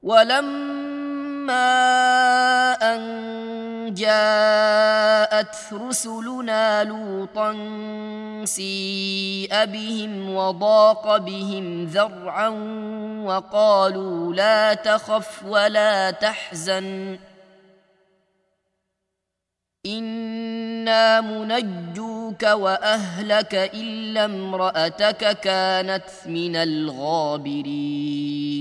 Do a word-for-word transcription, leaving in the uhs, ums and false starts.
ولما أن جاءت رسلنا لوطا سيء بهم وضاق بهم ذرعا وقالوا لا تخف ولا تحزن إنا منجوك وأهلك إلا امرأتك كانت من الغابرين